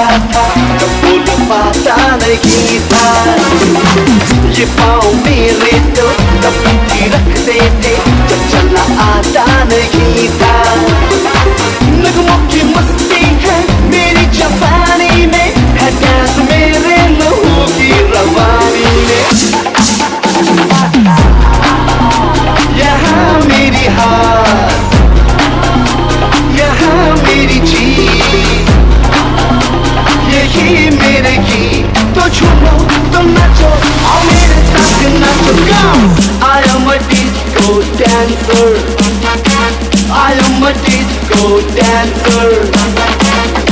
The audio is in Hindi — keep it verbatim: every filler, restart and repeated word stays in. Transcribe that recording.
आता था तब बोल पाता नहीं था। ये पाँव मेरे तो तब ही रखते थे जब चलना आता नहीं था। नगमों की मस्ती है मेरी जवानी में, है डांस मेरे लहू की रवानी में। यहाँ मेरी हार, यहाँ मेरी जीत, यही मेरे गीत। तो झूमो तो नाचो और मेरे साथ नाचो। I am a disco dancer, I am a disco dancer।